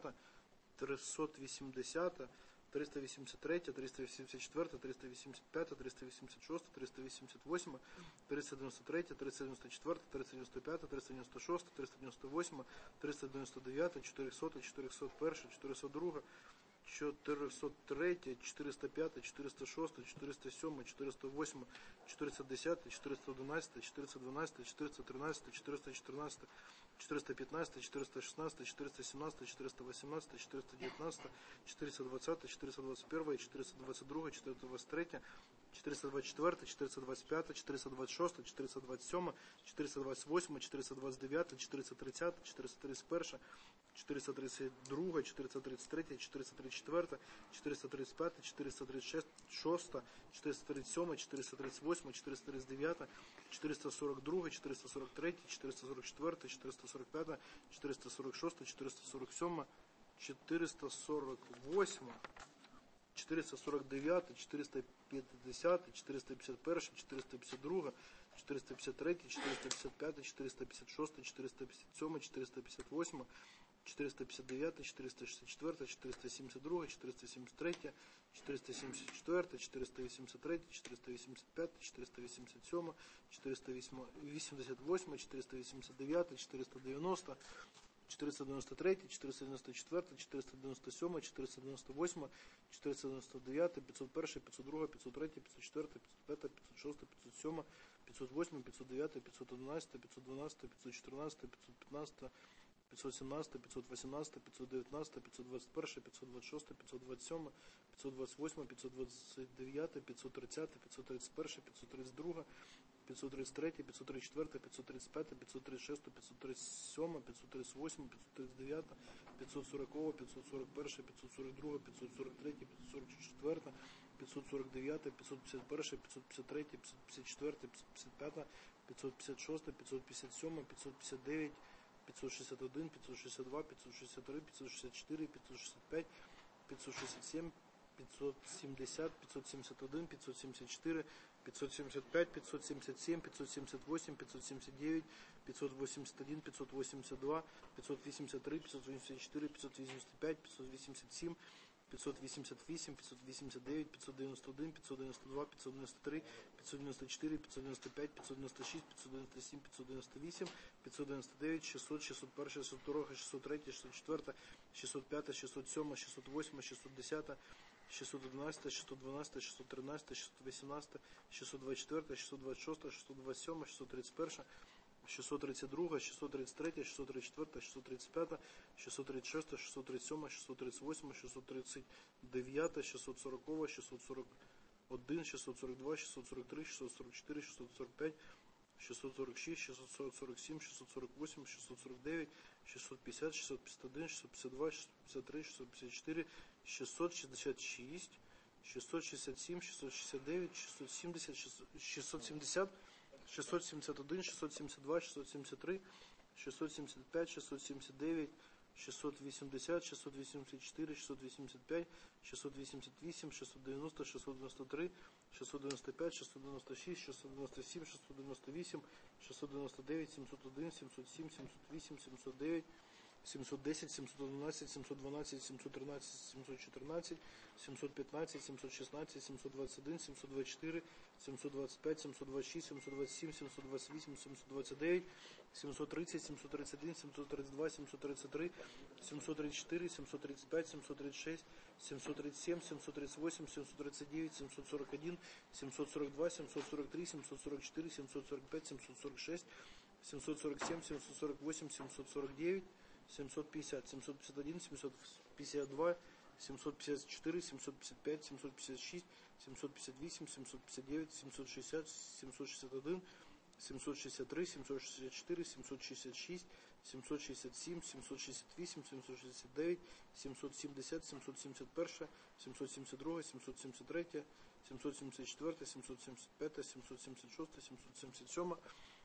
триста вісімдесят, триста вісімдесят три, триста вісімдесят чотири, триста вісімдесят п'ять, триста вісімдесят шість, триста вісімдесят вісім, триста дев'яносто три, триста дев'яносто чотири, триста дев'яносто п'ять, триста дев'яносто шість, триста дев'яносто вісім, триста дев'яносто дев'ять, чотириста, чотириста один, чотириста два, чотириста три, чотириста п'ять, чотириста шість, чотириста сім, чотириста вісім, чотириста десять, чотириста одинадцять, чотириста дванадцять, чотириста тринадцять, чотириста чотирнадцять, чотириста п'ятнадцять, чотириста шістнадцять, чотириста сімнадцять, чотириста вісімнадцять, чотириста дев'ятнадцять, чотириста двадцять, чотириста двадцять один, чотириста двадцять два, чотириста двадцять три, чотириста двадцять чотири, чотириста двадцять п'ять, чотириста двадцять шість, чотириста двадцять сім, чотириста двадцять вісім, чотириста двадцять дев'ять, чотириста тридцять, чотириста тридцять один, чотириста тридцять два, чотириста тридцять три, чотириста тридцять чотири, чотириста тридцять п'ять, чотириста тридцять шість, чотириста тридцять сім, чотириста тридцять вісім, чотириста тридцять дев'ять, чотириста сорок два, чотириста сорок три, чотириста сорок чотири, чотириста сорок п'ять, чотириста сорок шість, чотириста сорок сім, чотириста сорок вісім, чотириста сорок дев'ять, чотириста п'ятдесят, чотириста п'ятдесят один, чотириста п'ятдесят два, чотириста п'ятдесят три, чотириста п'ятдесят п'ять, чотириста п'ятдесят шість, чотириста п'ятдесят сім, чотириста п'ятдесят вісім, чотириста п'ятдесят дев'ять, чотириста шістдесят чотири, чотириста сімдесят два, чотириста сімдесят три, чотириста сімдесят чотири, чотириста вісімдесят три, чотириста вісімдесят п'ять, чотириста вісімдесят сім, чотириста вісімдесят вісім, чотириста вісімдесят дев'ять, чотириста дев'яносто, чотириста дев'яносто три, чотириста дев'яносто чотири, чотириста дев'яносто сім, чотириста дев'яносто вісім, чотириста дев'яносто дев'ять, п'ятсот один, п'ятсот два, п'ятсот три, п'ятсот чотири, п'ятсот п'ять, п'ятсот шість, п'ятсот сім, п'ятсот вісім, п'ятсот дев'ять, п'ятсот одинадцять, п'ятсот дванадцять, п'ятсот чотирнадцять, п'ятсот п'ятнадцять, п'ятсот сімнадцять, п'ятсот вісімнадцять, п'ятсот дев'ятнадцять, п'ятсот двадцять один, п'ятсот двадцять шість, п'ятсот двадцять сім, п'ятсот двадцять вісім, п'ятсот двадцять дев'ять, п'ятсот тридцять, п'ятсот тридцять один, п'ятсот тридцять два, п'ятсот тридцать три, п'ятсот тридцать чотири, п'ятсот тридцять п'ять, п'ятсот тридцять шість, п'ятсот тридцять сім, п'ятсот тридцять вісім, п'ятсот тридцять дев'ять, п'ятсот сорок, п'ятсот сорок один, п'ятсот сорок два, п'ятсот сорок три, п'ятсот сорок чотири, п'ятсот сорок дев'ять, п'ятсот п'ятдесят один, п'ятсот п'ятдесят три, п'ятсот п'ятдесят чотири, п'ятсот п'ятдесят п'ять, п'ятсот п'ятдесят шість, п'ятсот п'ятдесят сім, п'ятсот п'ятдесят дев'ять, п'ятсот шістдесят один, п'ятсот шістдесят два, п'ятсот шістдесят три, п'ятсот шістдесят чотири, п'ятсот шістдесят п'ять, п'ятсот шістдесят сім, п'ятсот сімдесят, п'ятсот сімдесят один, п'ятсот сімдесят чотири, п'ятсот сімдесят п'ять, п'ятсот сімдесят сім, п'ятсот сімдесят вісім, п'ятсот сімдесят дев'ять, п'ятсот вісімдесят один, п'ятсот вісімдесят два, п'ятсот вісімдесят три, п'ятсот вісімдесят чотири, п'ятсот вісімдесят п'ять, п'ятсот вісімдесят сім, п'ятсот вісімдесят вісім, п'ятсот вісімдесят дев'ять, п'ятсот дев'яносто один, п'ятсот дев'яносто два, п'ятсот дев'яносто три, п'ятсот дев'яносто чотири, п'ятсот дев'яносто п'ять, п'ятсот дев'яносто шість, п'ятсот дев'яносто сім, п'ятсот дев'яносто вісім, п'ятсот дев'яносто дев'ять, шістсот, шістсот один, шістсот два, шістсот три, шістсот чотири, шістсот п'ять, шістсот сім, шістсот вісім, шістсот десять, шістсот одинадцять, шістсот дванадцять, шістсот тринадцять, шістсот вісімнадцять, шістсот двадцять чотири, шістсот двадцять шість, шістсот двадцять сім, шістсот тридцять один, шістсот тридцять два, шістсот тридцять три, шістсот тридцять чотири, шістсот тридцять п'ять, шістсот тридцять шість, шістсот тридцять сім, шістсот тридцять вісім, шістсот тридцять дев'ять, шістсот сорок, шістсот сорок один, шістсот сорок два, шістсот сорок три, шістсот сорок чотири, шістсот сорок п'ять, шістсот сорок шість, шістсот сорок сім, шістсот сорок вісім, шістсот сорок дев'ять, шістсот п'ятдесят, шістсот п'ятдесят один, шістсот п'ятдесят два, шістсот п'ятдесят три, шістсот п'ятдесят чотири, шістсот шістдесят шість, шістсот шістдесят сім, шістсот шістдесят дев'ять, шістсот сімдесят, шістсот сімдесят, шістсот сімдесят один, шістсот сімдесят два, шістсот сімдесят три, шістсот сімдесят п'ять, шістсот сімдесят дев'ять, шістсот вісімдесят, шістсот вісімдесят чотири, шістсот вісімдесят п'ять, шістсот вісімдесят вісім, шістсот дев'яносто, шістсот дев'яносто три, шістсот дев'яносто п'ять, шістсот дев'яносто шість, шістсот дев'яносто сім, шістсот дев'яносто вісім, шістсот дев'яносто дев'ять, сімсот один, сімсот сім, сімсот вісім, сімсот дев'ять, сімсот десять, сімсот одинадцять, сімсот дванадцять, сімсот тринадцять, сімсот чотирнадцять, сімсот п'ятнадцять, сімсот шістнадцять, сімсот двадцять один, сімсот двадцять чотири, сімсот двадцять п'ять, сімсот двадцять шість, сімсот двадцять сім, сімсот двадцять вісім, сімсот двадцять дев'ять, сімсот тридцять, сімсот тридцять один, сімсот тридцять два, сімсот тридцять три, сімсот тридцять чотири, сімсот тридцять п'ять, сімсот тридцять шість, сімсот тридцять сім, сімсот тридцять вісім, сімсот тридцять дев'ять, сімсот сорок один, сімсот сорок два, сімсот сорок три, сімсот сорок чотири, сімсот сорок п'ять, сімсот сорок шість, сімсот сорок сім, сімсот сорок вісім, сімсот сорок дев'ять, сімсот п'ятдесят, сімсот п'ятдесят один, сімсот п'ятдесят два, сімсот п'ятдесят чотири, сімсот п'ятдесят п'ять, сімсот п'ятдесят шість, сімсот п'ятдесят вісім, сімсот п'ятдесят дев'ять, сімсот шістдесят, сімсот шістдесят один, сімсот шістдесят три, сімсот шістдесят чотири, сімсот шістдесят шість, сімсот шістдесят сім, сімсот шістдесят вісім, сімсот шістдесят дев'ять, сімсот сімдесят, сімсот сімдесят один, сімсот сімдесят два, сімсот сімдесят три, сімсот сімдесят чотири, сімсот сімдесят п'ять, сімсот сімдесят шість, сімсот сімдесят сім,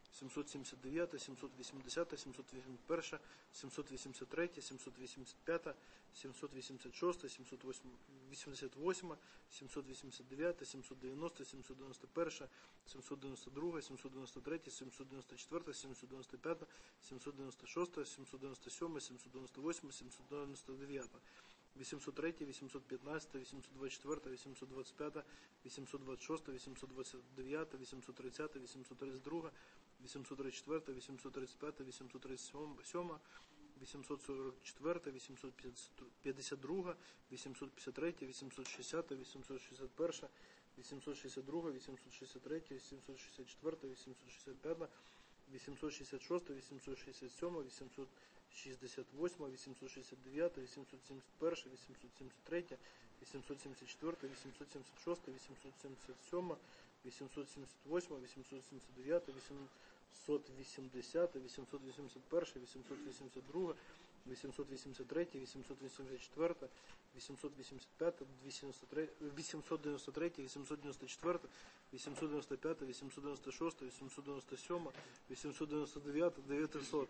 сімсот сімдесят дев'ять, сімсот вісімдесят, сімсот вісімдесят один, сімсот вісімдесят три, сімсот вісімдесят п'ять, сімсот вісімдесят шість, сімсот вісімдесят вісім, сімсот вісімдесят дев'ять, сімсот дев'яносто, сімсот дев'яносто один, сімсот дев'яносто два, сімсот дев'яносто три, сімсот дев'яносто чотири, сімсот дев'яносто п'ять, сімсот дев'яносто шість, сімсот дев'яносто сім, сімсот дев'яносто вісім, сімсот дев'яносто дев'ять, вісімсот три, вісімсот п'ятнадцять, вісімсот двадцять чотири, вісімсот двадцять п'ять, вісімсот двадцять шість, вісімсот двадцять дев'ять, вісімсот тридцять, вісімсот тридцять два, вісімсот тридцять чотири, вісімсот тридцять п'ять, вісімсот тридцять сім, вісімсот сорок чотири, вісімсот п'ятдесят два, вісімсот п'ятдесят три, вісімсот шістдесят, вісімсот шістдесят один, вісімсот шістдесят два, вісімсот шістдесят три, вісімсот шістдесят чотири, вісімсот шістдесят п'ять, вісімсот шістдесят шість, вісімсот шістдесят сім, вісімсот шістдесят вісім, вісімсот шістдесят дев'ять, вісімсот сімдесят один, вісімсот сімдесят три, вісімсот сімдесят чотири, вісімсот сімдесят шість, вісімсот сімдесят сім, вісімсот сімдесят вісім, вісімсот сімдесят дев'ять, вісімсот вісімдесят, вісімсот вісімдесят один, вісімсот вісімдесят два, вісімсот вісімдесят три, вісімсот вісімдесят чотири, вісімсот вісімдесят п'ять, вісімсот дев'яносто три, вісімсот дев'яносто чотири, вісімсот дев'яносто п'ять, вісімсот дев'яносто шість, вісімсот дев'яносто сім, вісімсот дев'яносто дев'ять, дев'ятсот.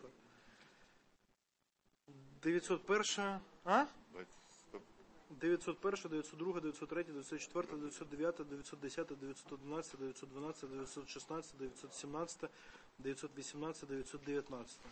дев'ятсот один, а? дев'ятсот один, дев'ятсот два, дев'ятсот три, дев'ятсот чотири, дев'ятсот дев'ять, дев'ятсот десять, дев'ятсот одинадцять, дев'ятсот дванадцять, дев'ятсот шістнадцять, дев'ятсот сімнадцять, дев'ятсот вісімнадцять, дев'ятсот дев'ятнадцять.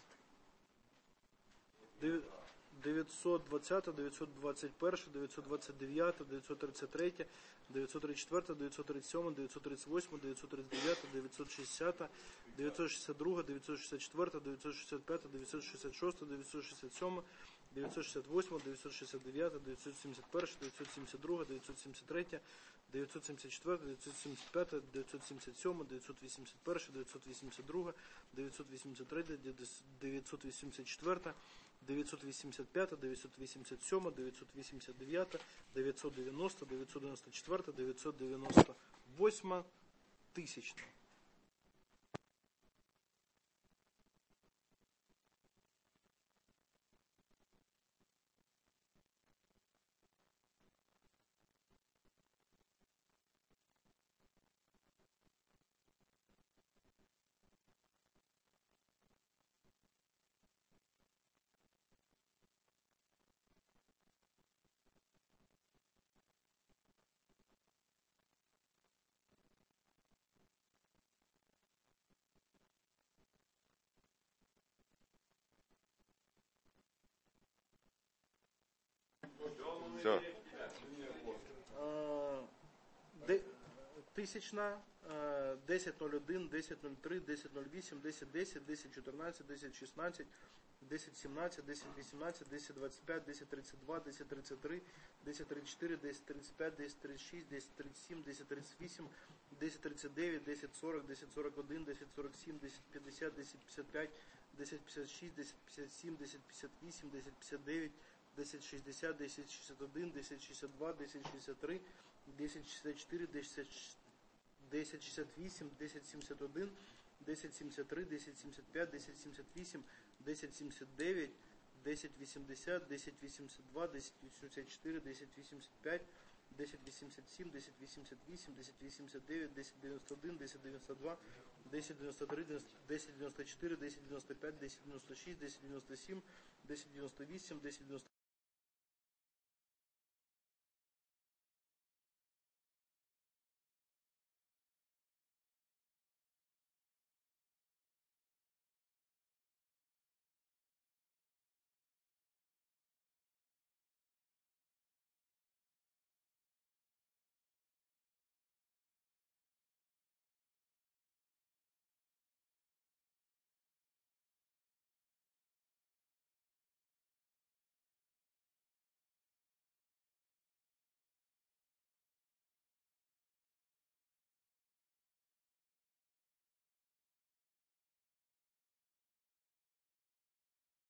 дев'ятсот двадцять, дев'ятсот двадцять один, дев'ятсот двадцять дев'ять, дев'ятсот тридцять три, дев'ятсот тридцять чотири, дев'ятсот тридцять сім, дев'ятсот тридцять вісім, дев'ятсот тридцять дев'ять, дев'ятсот шістдесят, дев'ятсот шістдесят два, дев'ятсот шістдесят чотири, дев'ятсот шістдесят п'ять, дев'ятсот шістдесят шість, дев'ятсот шістдесят сім, дев'ятсот шістдесят вісім, дев'ятсот шістдесят дев'ять, дев'ятсот сімдесят один, дев'ятсот сімдесят два, дев'ятсот сімдесят три, дев'ятсот сімдесят чотири, дев'ятсот сімдесят п'ять, дев'ятсот сімдесят сім, дев'ятсот вісімдесят один, дев'ятсот вісімдесят два, дев'ятсот вісімдесят три, дев'ятсот вісімдесят чотири, дев'ятсот вісімдесят п'ять, дев'ятсот вісімдесят сім, дев'ятсот вісімдесят дев'ять, дев'ятсот дев'яносто, дев'ятсот дев'яносто чотири, дев'ятсот дев'яносто вісім, тисячна. Все. Де- Тисячна, десять нуль один, десять нуль три, десять нуль вісім, десять десять, десять чотирнадцять, десять шістнадцять, десять сімнадцять, десять вісімнадцять, десять двадцять п'ять, десять тридцять два, десять тридцять три, десять тридцять чотири, десять тридцять п'ять, десять тридцять шість, десять тридцять сім, десять тридцять вісім, десять тридцять дев'ять, десять сорок, десять сорок один, десять сорок сім, десять п'ятдесят, десять п'ятдесят п'ять, десять п'ятдесят шість, десять п'ятдесят сім, десять п'ятдесят вісім, десять п'ятдесят дев'ять, десять шістдесят, десять шістдесят один, десять шістдесят два, десять шістдесят три, десять шістдесят чотири, десять шістдесят вісім, десять сімдесят один, десять сімдесят три, десять сімдесят п'ять, десять сімдесят вісім, десять сімдесят дев'ять, десять вісімдесят, десять вісімдесят два, десять вісімдесят чотири, десять вісімдесят п'ять, десять вісімдесят сім, десять вісімдесят вісім, десять вісімдесят дев'ять, десять дев'яносто один, десять дев'яносто два, десять дев'яносто три, десять дев'яносто чотири, десять дев'яносто п'ять, десять дев'яносто шість, десять дев'яносто сім, десять дев'яносто вісім, десять дев'яносто